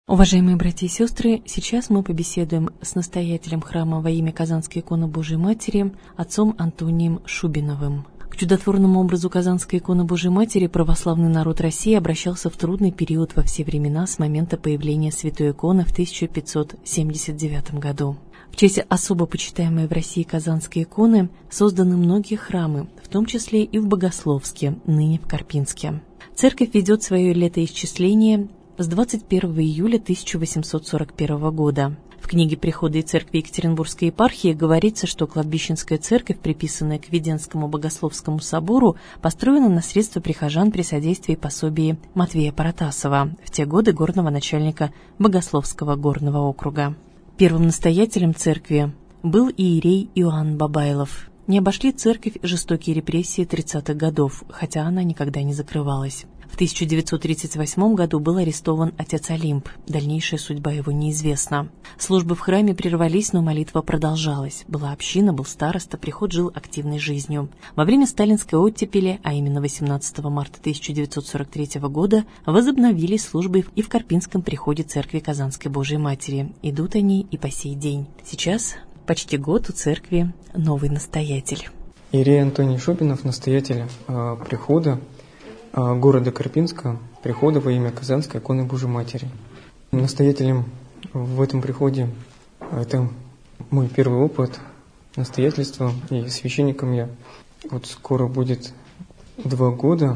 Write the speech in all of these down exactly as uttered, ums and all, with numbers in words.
Уважаемые братья и сестры, сейчас мы побеседуем с настоятелем храма во имя Казанской иконы Божией Матери, отцом Антонием Шубиновым. К чудотворному образу Казанской иконы Божией Матери православный народ России обращался в трудный период во все времена с момента появления святой иконы в тысяча пятьсот семьдесят девятом году. В честь особо почитаемой в России Казанской иконы созданы многие храмы, в том числе и в Богословске, ныне в Карпинске. Церковь ведет свое летоисчисление с двадцать первого июля тысяча восемьсот сорок первого года. В книге «Приходы и церкви Екатеринбургской епархии» говорится, что кладбищенская церковь, приписанная к Введенскому Богословскому собору, построена на средства прихожан при содействии и пособии Матвея Паратасова, в те годы горного начальника Богословского горного округа. Первым настоятелем церкви был иерей Иоанн Бабайлов. Не обошли церковь жестокие репрессии тридцатых годов, хотя она никогда не закрывалась. В тысяча девятьсот тридцать восьмом году был арестован отец Олимп. Дальнейшая судьба его неизвестна. Службы в храме прервались, но молитва продолжалась. Была община, был староста, приход жил активной жизнью. Во время сталинской оттепели, а именно восемнадцатого марта тысяча девятьсот сорок третьего года, возобновились службы и в Карпинском приходе церкви Казанской Божией Матери. Идут они и по сей день. Сейчас почти год у церкви новый настоятель. Иерей Антоний Шубинов, настоятель э, прихода города Карпинска, прихода во имя Казанской иконы Божией Матери. Настоятелем в этом приходе это мой первый опыт настоятельства, и священником я вот скоро будет два года,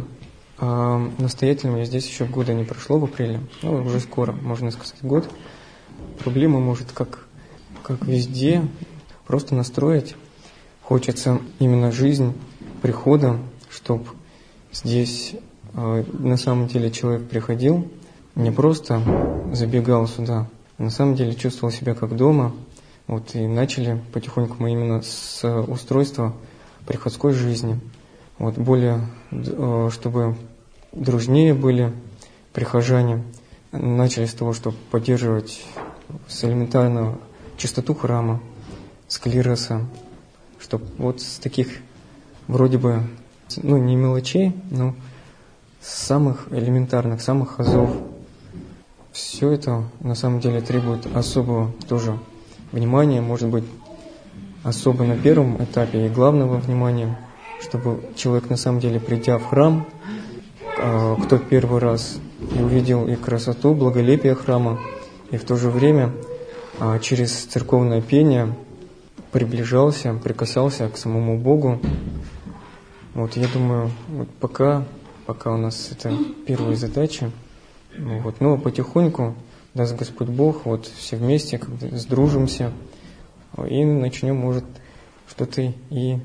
а настоятелем я здесь еще года не прошло, в апреле, ну уже скоро, можно сказать, год. Проблема может, как, как везде, просто настроить. Хочется именно жизнь прихода, чтобы здесь э, на самом деле человек приходил, не просто забегал сюда, а на самом деле чувствовал себя как дома. Вот, и начали потихоньку мы именно с устройства приходской жизни. Вот, более, э, чтобы дружнее были прихожане, начали с того, чтобы поддерживать с элементарного чистоту храма, с клироса, чтобы вот с таких вроде бы, ну, не мелочей, но самых элементарных, самых азов. Все это на самом деле требует особого тоже внимания, может быть, особо на первом этапе и главного внимания, чтобы человек на самом деле, придя в храм, кто первый раз и увидел и красоту, благолепие храма, и в то же время через церковное пение приближался, прикасался к самому Богу. Вот, я думаю, вот пока, пока у нас это первые задачи, вот, но потихоньку, даст Господь Бог, вот все вместе когда сдружимся и начнем, может, что-то и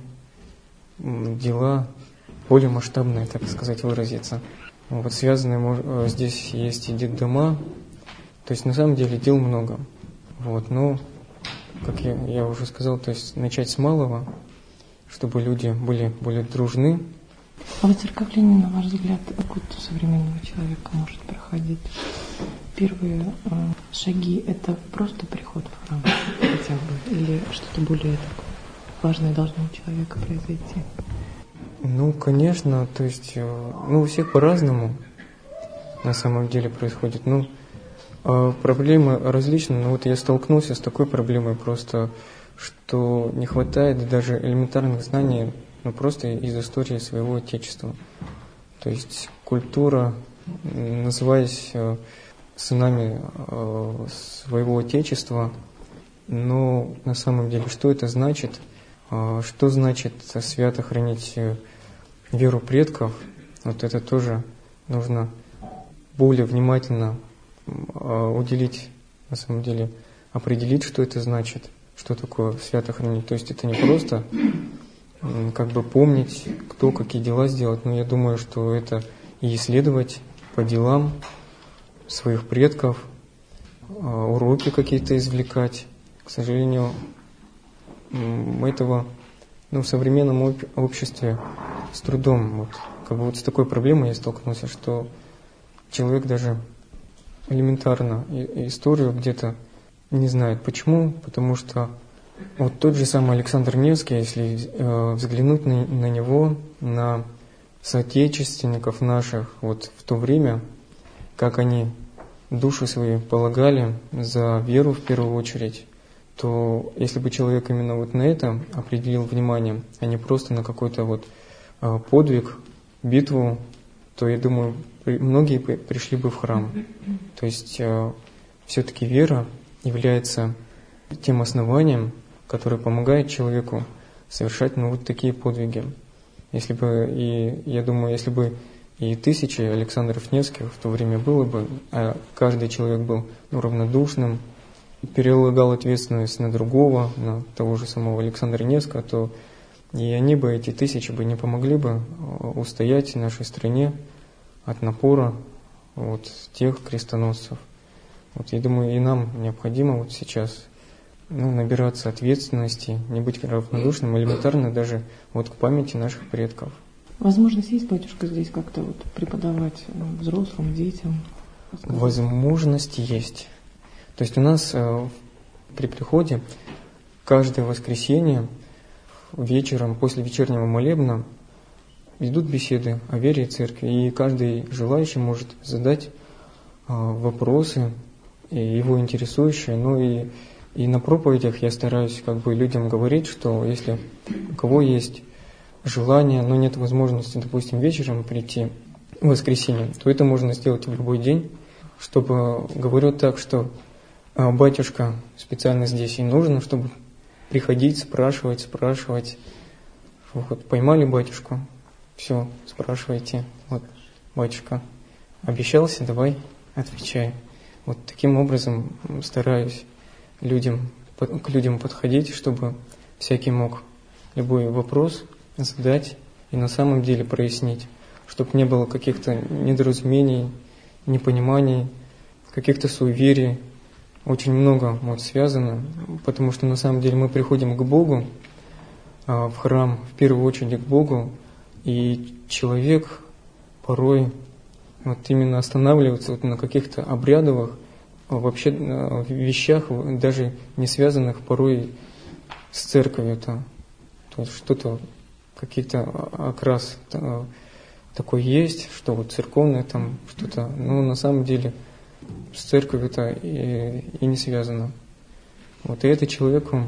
дела более масштабные, так сказать, выразиться. Вот, связанные, здесь есть и детдома, то есть на самом деле дел много. Вот, но, как я, я уже сказал, то есть начать с малого, чтобы люди были более дружны. А выцерковление, на ваш взгляд, откуда у современного человека может проходить? Первые э, шаги – это просто приход в храм хотя бы? Или что-то более такое важное должно у человека произойти? Ну, конечно, то есть, ну, у всех по-разному на самом деле происходит. Ну, э, проблемы различные, но вот я столкнулся с такой проблемой просто, что не хватает даже элементарных знаний, ну, просто из истории своего Отечества. То есть культура, называясь э, сынами э, своего Отечества, но на самом деле, что это значит? Э, что значит свято хранить э, веру предков? Вот это тоже нужно более внимательно э, уделить, на самом деле, определить, что это значит. Что такое свято хранить? То есть это не просто как бы помнить, кто какие дела сделать, но я думаю, что это и исследовать по делам своих предков, уроки какие-то извлекать. К сожалению, этого, ну, в современном обществе с трудом. Вот, как бы вот с такой проблемой я столкнулся, что человек даже элементарно историю где-то не знает. Почему? Потому что вот тот же самый Александр Невский, если э, взглянуть на, на него, на соотечественников наших вот в то время, как они души свои полагали за веру в первую очередь, то если бы человек именно вот на это определил внимание, а не просто на какой-то вот подвиг, битву, то, я думаю, многие пришли бы в храм. То есть все-таки вера является тем основанием, которое помогает человеку совершать ну, вот такие подвиги. Если бы, и я думаю, если бы и тысячи Александров Невских в то время было бы, а каждый человек был ну, равнодушным, перелагал ответственность на другого, на того же самого Александра Невского, то и они бы, эти тысячи бы не помогли бы устоять нашей стране от напора вот, тех крестоносцев. Вот, я думаю, и нам необходимо вот сейчас ну, набираться ответственности, не быть равнодушным, элементарно даже вот к памяти наших предков. Возможность есть, батюшка, здесь как-то вот преподавать взрослым, детям? Рассказать? Возможность есть. То есть у нас э, при приходе каждое воскресенье вечером после вечернего молебна идут беседы о вере и церкви, и каждый желающий может задать э, вопросы, и его интересующие. Ну и, и на проповедях я стараюсь как бы людям говорить, что если у кого есть желание, но нет возможности, допустим, вечером прийти в воскресенье, то это можно сделать в любой день, чтобы, говорю так, что э, батюшка специально здесь и нужно, чтобы приходить, спрашивать, спрашивать. Вот, поймали батюшку, все, спрашивайте. Вот, батюшка обещался, давай, отвечай. Вот таким образом стараюсь людям, к людям подходить, чтобы всякий мог любой вопрос задать и на самом деле прояснить, чтобы не было каких-то недоразумений, непониманий, каких-то суеверий. Очень много вот связано, потому что на самом деле мы приходим к Богу, в храм, в первую очередь к Богу, и человек порой вот именно останавливается вот на каких-то обрядовых, вообще вещах, даже не связанных порой с церковью-то. То есть что-то, какие-то окрас такой есть, что вот церковное там что-то, но на самом деле с церковью-то и, и не связано. Вот, и это человеку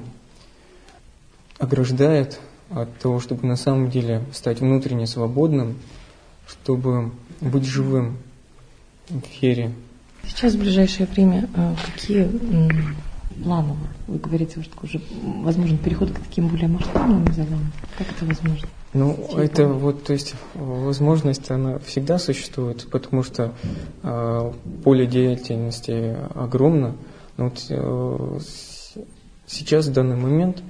ограждает от того, чтобы на самом деле стать внутренне свободным, чтобы быть живым в вере. Сейчас в ближайшее время какие планы? Вы говорите, что уже возможен переход к таким более масштабным делам. Как это возможно? Ну, это вот, то есть, возможность, она всегда существует, потому что э, поле деятельности огромно. Но вот, э, сейчас, в данный момент,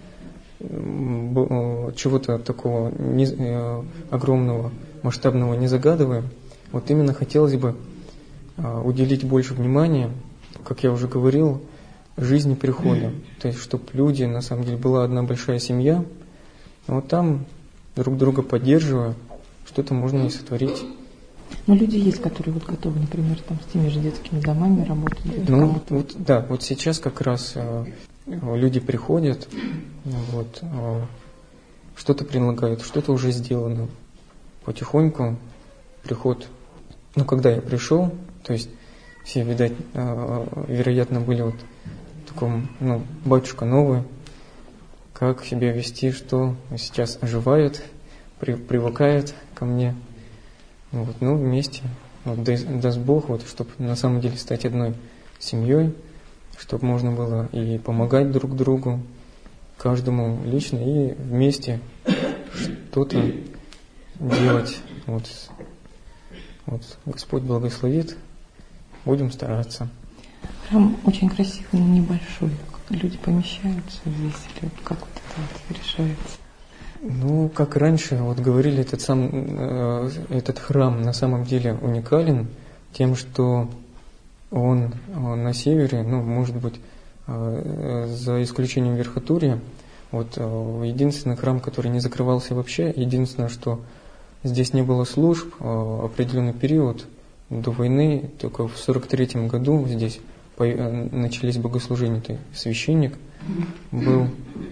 э, чего-то такого не, э, огромного, масштабного не загадываем. Вот именно хотелось бы э, уделить больше внимания, как я уже говорил, жизни прихода. То есть, чтобы люди, на самом деле, была одна большая семья, вот там друг друга поддерживая, что-то можно и сотворить. Но люди есть, которые вот готовы, например, там, с теми же детскими домами работать. Ну, вот, да, вот сейчас как раз э, люди приходят, вот, э, что-то предлагают, что-то уже сделано. Потихоньку приход, ну, когда я пришел, то есть все, видать, э, вероятно, были вот в таком, ну, батюшка новый, как себя вести, что сейчас оживают, при, привыкают ко мне. Вот, ну, вместе, вот, даст Бог, вот, чтобы на самом деле стать одной семьей, чтобы можно было и помогать друг другу, каждому лично, и вместе что-то делать. Вот, вот, Господь благословит, будем стараться. Храм очень красивый, но небольшой. Люди помещаются здесь, или как вот это вот решается? Ну, как раньше, вот говорили, этот, сам, э, этот храм на самом деле уникален тем, что он, он на севере, ну, может быть, э, за исключением Верхотурья, вот э, единственный храм, который не закрывался вообще, единственное, что здесь не было служб, э, определенный период до войны, только в сорок третьем году здесь начались богослужения, то есть священник был,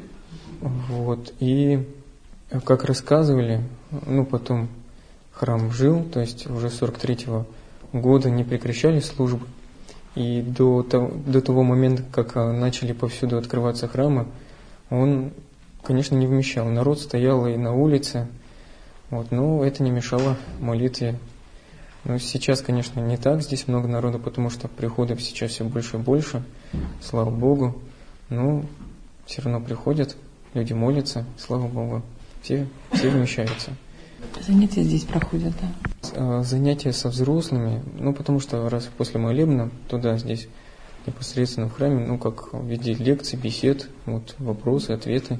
вот, и как рассказывали, ну, потом храм жил, то есть уже с сорок третьего года не прекращали службы, И до того, до того момента, как начали повсюду открываться храмы, он, конечно, не вмещал. Народ стоял и на улице, вот, но это не мешало молитве. Но сейчас, конечно, не так, здесь много народу, потому что приходов сейчас все больше и больше, слава Богу. Но все равно приходят, люди молятся, слава Богу, все, все вмещаются. Занятия здесь проходят, да? Занятия со взрослыми, ну, потому что раз после молебна, туда, здесь, непосредственно в храме, ну, как в виде лекций, бесед, вот, вопросы, ответы.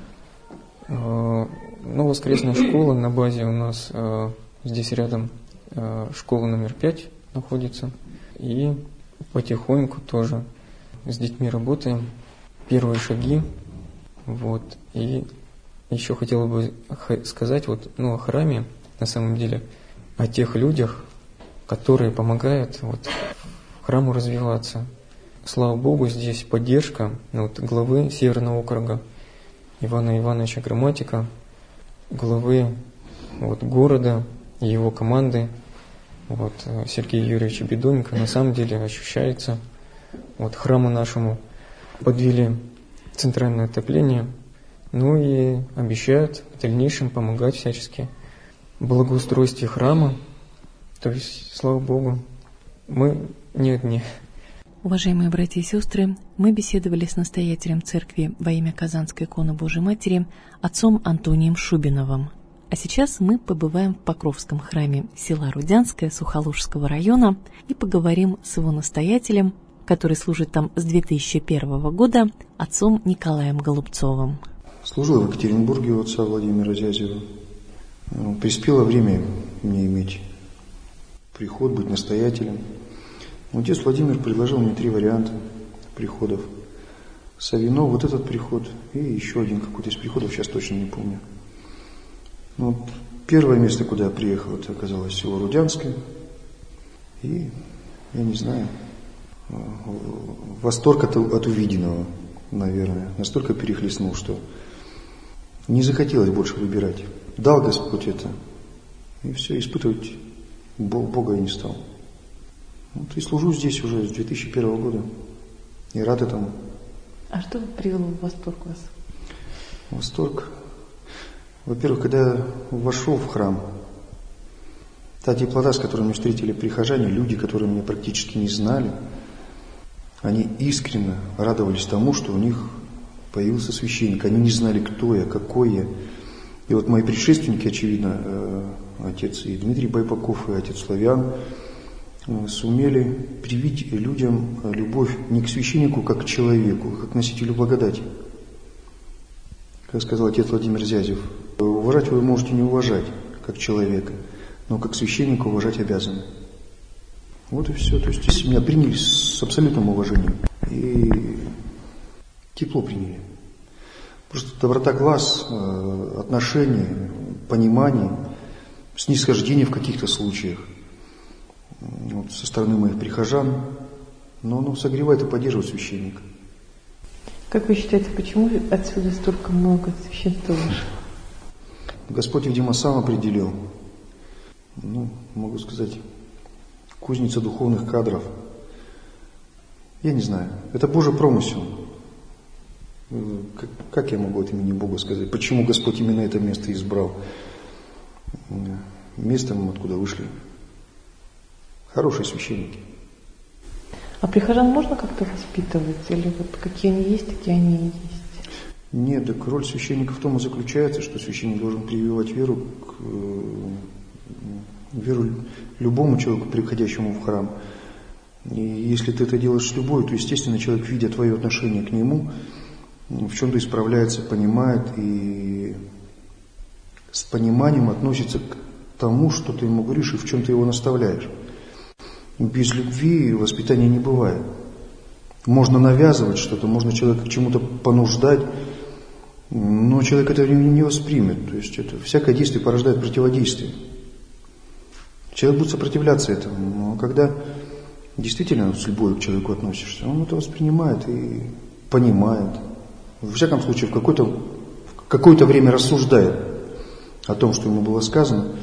Ну, воскресная школа на базе у нас здесь рядом школа номер пять находится. И потихоньку тоже с детьми работаем. Первые шаги. Вот. И еще хотел бы сказать вот, ну, о храме, на самом деле, о тех людях, которые помогают вот, храму развиваться. Слава Богу, здесь поддержка ну, вот, главы Северного округа Ивана Ивановича Грамматика, главы вот, города и его команды, вот, Сергея Юрьевича Бедоненко. На самом деле ощущается, вот, храму нашему подвели центральное отопление, ну и обещают в дальнейшем помогать всячески в благоустройстве храма. То есть, слава Богу, мы не одни. Уважаемые братья и сестры, мы беседовали с настоятелем церкви во имя Казанской иконы Божией Матери, отцом Антонием Шубиновым. А сейчас мы побываем в Покровском храме села Рудянское Сухолужского района и поговорим с его настоятелем, который служит там с две тысячи первого года, отцом Николаем Голубцовым. Служил в Екатеринбурге у отца Владимира Зязева. Приспело время мне иметь приход, быть настоятелем. Отец Владимир предложил мне три варианта приходов. Савино, вот этот приход и еще один какой-то из приходов, сейчас точно не помню. Ну, первое место, куда я приехал, это оказалось село Рудянское. И, я не знаю, восторг от, от увиденного, наверное, настолько перехлестнул, что не захотелось больше выбирать. Дал Господь это, и все, испытывать Бога я не стал. Вот и служу здесь уже с две тысячи первого года, и рад этому. А что привело в восторг вас? Восторг? Во-первых, когда я вошел в храм, та теплота, с которой меня встретили прихожане, люди, которые меня практически не знали, они искренне радовались тому, что у них появился священник. Они не знали, кто я, какой я. И вот мои предшественники, очевидно, отец и Дмитрий Байбаков, и отец Славян, сумели привить людям любовь не к священнику, как к человеку, как к носителю благодати. Как сказал отец Владимир Зязев, уважать вы можете не уважать, как человека, но как священника уважать обязаны. Вот и все. То есть здесь меня приняли с абсолютным уважением. И тепло приняли. Просто доброта глаз, отношения, понимание, снисхождение в каких-то случаях вот, со стороны моих прихожан, но оно согревает и поддерживает священника. Как вы считаете, почему отсюда столько много священства вышло? Господь, видимо, сам определил, ну, могу сказать, кузница духовных кадров. Я не знаю, это Божий промысел. Как, как я могу от имени Бога сказать, почему Господь именно это место избрал? Местом, откуда вышли хорошие священники. А прихожан можно как-то воспитывать? Или вот какие они есть, такие они и есть? Нет, так роль священника в том и заключается, что священник должен прививать веру, к, веру любому человеку, приходящему в храм. И если ты это делаешь с любовью, то, естественно, человек, видя твое отношение к нему, в чем-то исправляется, понимает и с пониманием относится к тому, что ты ему говоришь и в чем ты его наставляешь. Без любви воспитания не бывает. Можно навязывать что-то, можно человека к чему-то понуждать, но человек это не воспримет. То есть это всякое действие порождает противодействие. Человек будет сопротивляться этому, но когда действительно с любовью к человеку относишься, он это воспринимает и понимает. Во всяком случае, в какое-то, в какое-то время рассуждает о том, что ему было сказано,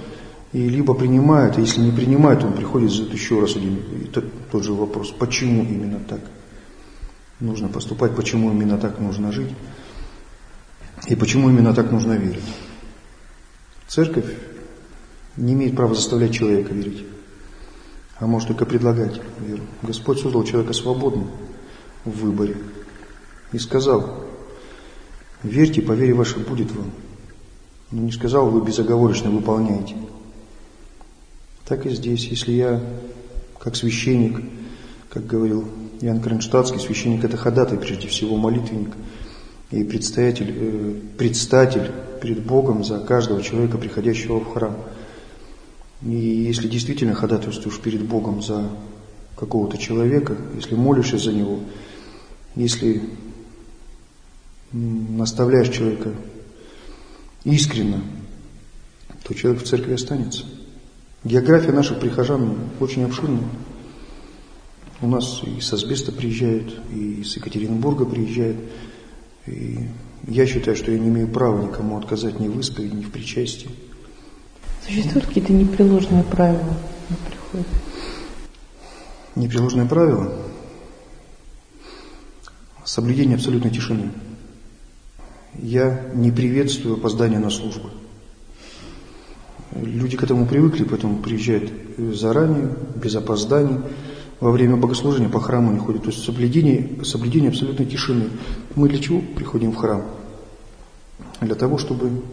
И либо принимает, а если не принимает, он приходит, задает еще раз один и тот, тот же вопрос, почему именно так нужно поступать, почему именно так нужно жить и почему именно так нужно верить. Церковь не имеет права заставлять человека верить, а может только предлагать веру. Господь создал человека свободным в выборе и сказал: верьте, по вере вашей будет вам. Но не сказал, вы безоговорочно выполняете. Так и здесь, если я, как священник, как говорил Иоанн Кронштадтский, священник – это ходатай, прежде всего молитвенник и предстоятель, э, предстатель перед Богом за каждого человека, приходящего в храм. И если действительно ходатайствуешь перед Богом за какого-то человека, если молишься за него, если наставляешь человека искренне, то человек в церкви останется. География наших прихожан очень обширная. У нас и с Асбеста приезжают, и из Екатеринбурга приезжают. И я считаю, что я не имею права никому отказать ни в исповеди, ни в причастии. Существуют какие-то непреложные правила на приход? Непреложные правила? Соблюдение абсолютной тишины. Я не приветствую опоздание на службу. Люди к этому привыкли, поэтому приезжают заранее, без опозданий. Во время богослужения по храму не ходят. То есть соблюдение, соблюдение абсолютной тишины. Мы для чего приходим в храм? Для того, чтобы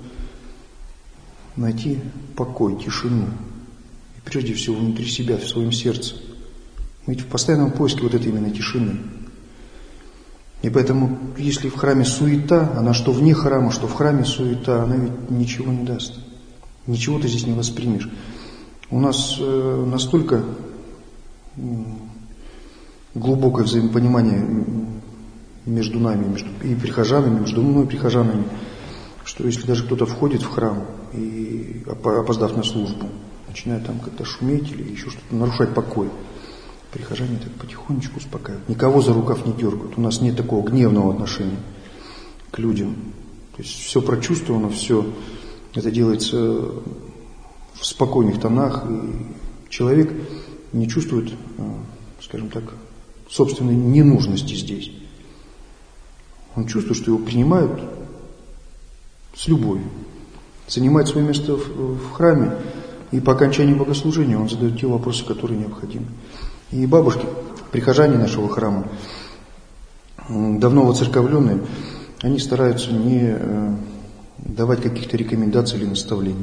найти покой, тишину. И прежде всего внутри себя, в своем сердце. Мы ведь в постоянном поиске вот этой именно тишины. И поэтому, если в храме суета, она что вне храма, что в храме суета, она ведь ничего не даст. Ничего ты здесь не воспримешь. У нас э, настолько э, глубокое взаимопонимание между нами, между и прихожанами, между мной и прихожанами, что если даже кто-то входит в храм и, опоздав на службу, начинает там как-то шуметь или еще что-то, нарушать покой, прихожане так потихонечку успокаивают. Никого за рукав не дергают. У нас нет такого гневного отношения к людям. То есть все прочувствовано, все это делается в спокойных тонах. И человек не чувствует, скажем так, собственной ненужности здесь. Он чувствует, что его принимают с любовью. Занимает свое место в, в храме. И по окончании богослужения он задает те вопросы, которые необходимы. И бабушки, прихожане нашего храма, давно воцерковленные, они стараются не давать каких-то рекомендаций или наставлений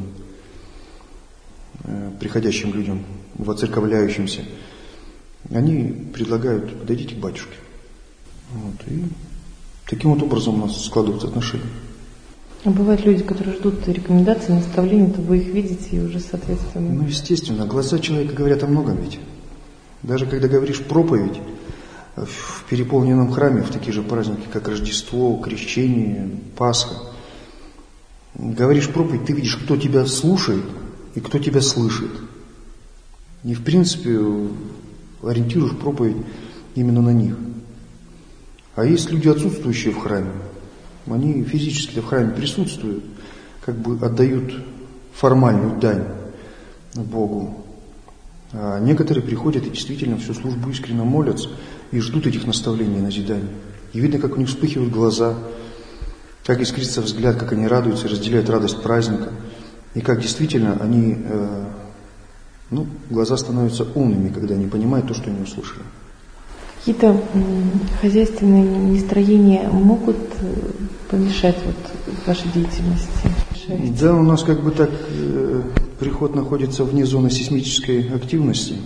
приходящим людям, воцерковляющимся. Они предлагают: подойдите к батюшке. Вот. И таким вот образом у нас складываются отношения. А бывают люди, которые ждут рекомендаций, наставлений, то вы их видите и уже соответственно... Ну, естественно, глаза человека говорят о многом ведь. Даже когда говоришь проповедь в переполненном храме, в такие же праздники, как Рождество, Крещение, Пасха, говоришь проповедь, ты видишь, кто тебя слушает и кто тебя слышит. И в принципе ориентируешь проповедь именно на них. А есть люди, отсутствующие в храме. Они физически в храме присутствуют, как бы отдают формальную дань Богу. А некоторые приходят и действительно всю службу искренне молятся и ждут этих наставлений и назиданий. И видно, как у них вспыхивают глаза, как искрится взгляд, как они радуются и разделяют радость праздника. И как действительно они, э, ну, глаза становятся умными, когда они понимают то, что они услышали. Какие-то хозяйственные нестроения могут помешать вот вашей деятельности? Да, у нас как бы так э, приход находится вне зоны сейсмической активности.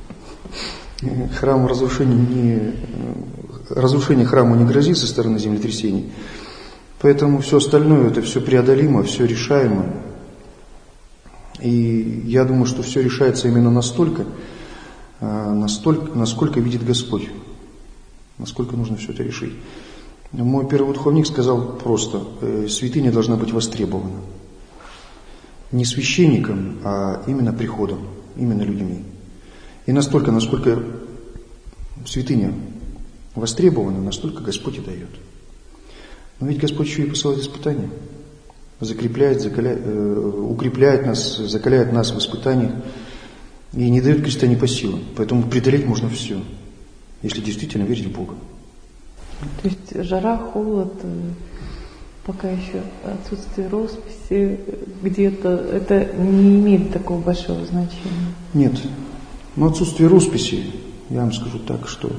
Храм разрушения не, разрушение храму не грозит со стороны землетрясений. Поэтому все остальное, это все преодолимо, все решаемо. И я думаю, что все решается именно настолько, настолько, насколько видит Господь. Насколько нужно все это решить. Мой первый духовник сказал просто: святыня должна быть востребована. Не священником, а именно приходом, именно людьми. И настолько, насколько святыня востребована, настолько Господь и дает. Но ведь Господь еще и посылает испытания. закрепляет, закаляет, укрепляет нас, закаляет нас в испытаниях и не дает крестьяне по силам. Поэтому преодолеть можно все, если действительно верить в Бога. То есть жара, холод, пока еще отсутствие росписи где-то, это не имеет такого большого значения? Нет. Но отсутствие росписи, я вам скажу так, что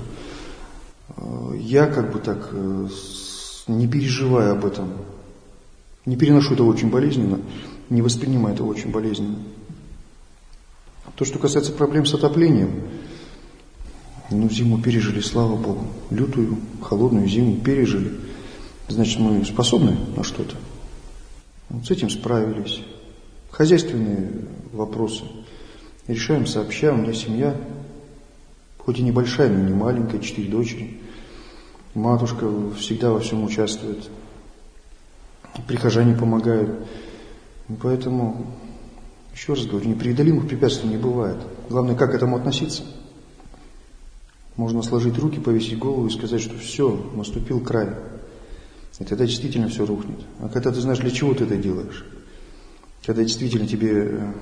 я как бы так не переживаю об этом, не переношу этого очень болезненно, не воспринимаю этого очень болезненно. То, что касается проблем с отоплением, ну, зиму пережили, слава Богу, лютую, холодную зиму пережили, значит, мы способны на что-то. Вот с этим справились. Хозяйственные вопросы решаем сообща, у меня семья, хоть и небольшая, но не маленькая, четыре дочери. Матушка всегда во всем участвует. Прихожане помогают. Поэтому, еще раз говорю, непреодолимых препятствий не бывает. Главное, как к этому относиться. Можно сложить руки, повесить голову и сказать, что все, наступил край. И тогда действительно все рухнет. А когда ты знаешь, для чего ты это делаешь, когда действительно тебе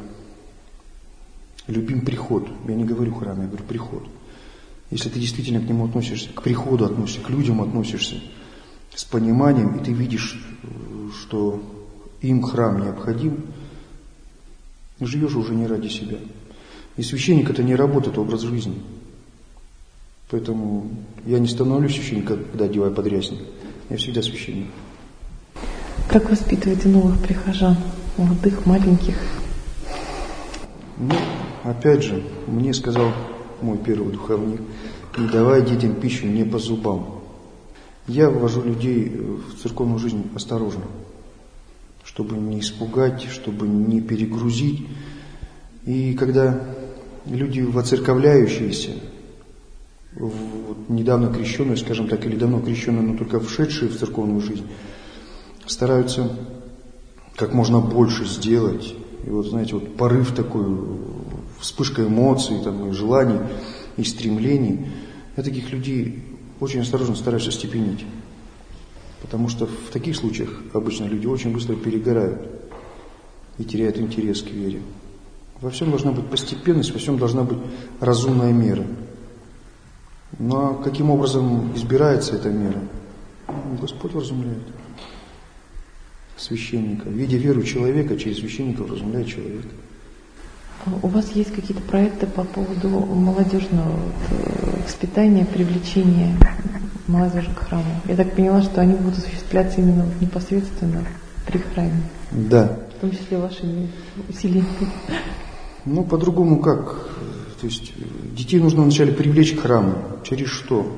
любим приход, я не говорю храм, я говорю приход. Если ты действительно к нему относишься, к приходу относишься, к людям относишься с пониманием, и ты видишь, что им храм необходим, живешь уже не ради себя. И священник – это не работа, это образ жизни. Поэтому я не становлюсь священником, когда одеваю подрясник. Я всегда священник. Как воспитываете новых прихожан, молодых, маленьких? Ну, опять же, мне сказал мой первый духовник: не давай детям пищу не по зубам. Я ввожу людей в церковную жизнь осторожно, чтобы не испугать, чтобы не перегрузить. И когда люди воцерковляющиеся, вот недавно крещенные, скажем так, или давно крещенные, но только вшедшие в церковную жизнь, стараются как можно больше сделать. И вот, знаете, вот порыв такой, вспышка эмоций, там, и желаний, и стремлений. Я таких людей очень осторожно стараюсь остепенить. Потому что в таких случаях обычно люди очень быстро перегорают и теряют интерес к вере. Во всем должна быть постепенность, во всем должна быть разумная мера. Ну а каким образом избирается эта мера? Господь вразумляет священника. Видя веру человека, через священника вразумляет человека. У вас есть какие-то проекты по поводу молодежного воспитания, привлечения молодежи к храму? Я так поняла, что они будут осуществляться именно непосредственно при храме. Да. В том числе вашими усилиями. Ну, по-другому как? То есть детей нужно вначале привлечь к храму. Через что?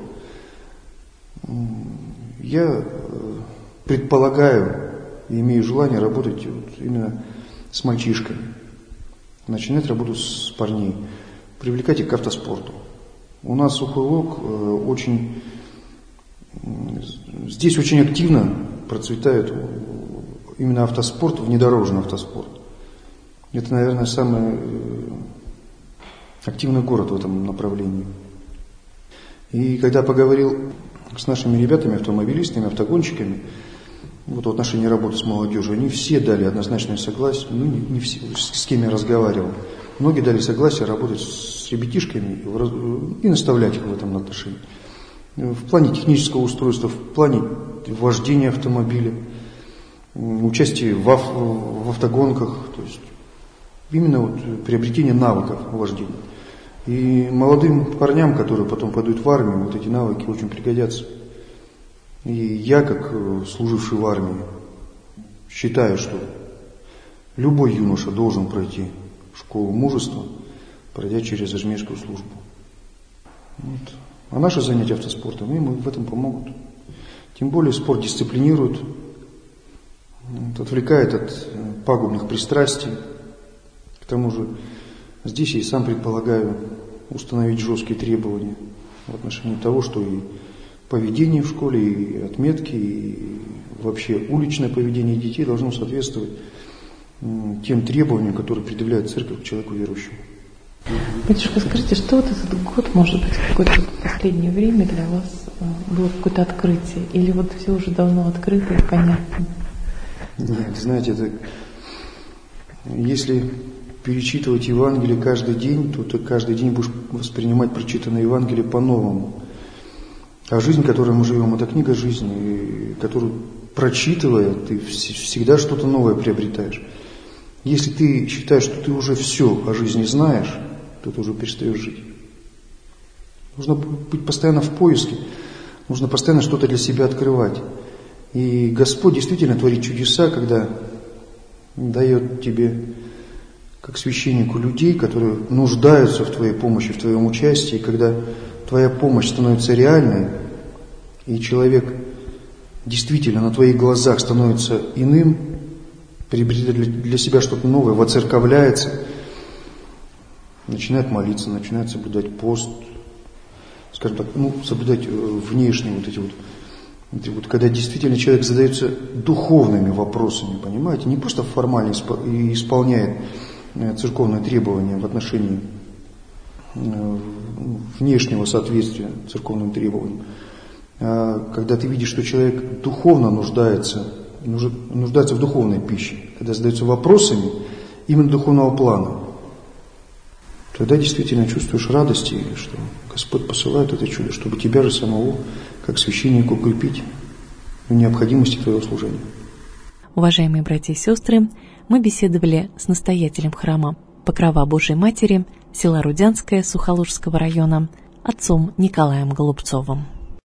Я предполагаю и имею желание работать вот именно с мальчишками. Начинать работу с парней. Привлекать их к автоспорту. У нас Сухой Лог очень... Здесь очень активно процветает именно автоспорт, внедорожный автоспорт. Это, наверное, самый активный город в этом направлении. И когда поговорил с нашими ребятами, автомобилистами, автогонщиками, вот в отношении работы с молодежью, они все дали однозначное согласие, ну не, не все, с кем я разговаривал, многие дали согласие работать с ребятишками и наставлять их в этом отношении. В плане технического устройства, в плане вождения автомобиля, участия в, ав, в автогонках, то есть именно вот приобретение навыков вождения. И молодым парням, которые потом пойдут в армию, вот эти навыки очень пригодятся. И я, как служивший в армии, считаю, что любой юноша должен пройти школу мужества, пройдя через армейскую службу. Вот. А наши занятия автоспортом им в этом помогут. Тем более спорт дисциплинирует, вот, отвлекает от пагубных пристрастий. К тому же здесь я и сам предполагаю установить жесткие требования в отношении того, что и поведение в школе, и отметки, и вообще уличное поведение детей должно соответствовать тем требованиям, которые предъявляет церковь к человеку верующему. Батюшка, скажите, что вот этот год, может быть, какое-то последнее время для вас было какое-то открытие? Или вот все уже давно открыто и понятно? Нет, знаете, это, если перечитывать Евангелие каждый день, то ты каждый день будешь воспринимать прочитанное Евангелие по-новому. А жизнь, в которой мы живем, это книга жизни, которую, прочитывая, ты всегда что-то новое приобретаешь. Если ты считаешь, что ты уже все о жизни знаешь, то ты уже перестаешь жить. Нужно быть постоянно в поиске, нужно постоянно что-то для себя открывать. И Господь действительно творит чудеса, когда дает тебе, как священнику, людей, которые нуждаются в твоей помощи, в твоем участии, когда твоя помощь становится реальной, и человек действительно на твоих глазах становится иным, приобретает для себя что-то новое, воцерковляется, начинает молиться, начинает соблюдать пост, скажем так, ну, соблюдать внешние вот эти вот, эти вот, когда действительно человек задается духовными вопросами, понимаете, не просто формально исполняет церковные требования в отношении внешнего соответствия церковным требованиям, а когда ты видишь, что человек духовно нуждается, нуждается в духовной пище, когда задается вопросами именно духовного плана, тогда действительно чувствуешь радость, что Господь посылает это чудо, чтобы тебя же самого, как священника, укрепить в необходимости твоего служения. Уважаемые братья и сестры, мы беседовали с настоятелем храма Покрова Божией Матери, села Рудянское Сухолужского района, отцом Николаем Голубцовым.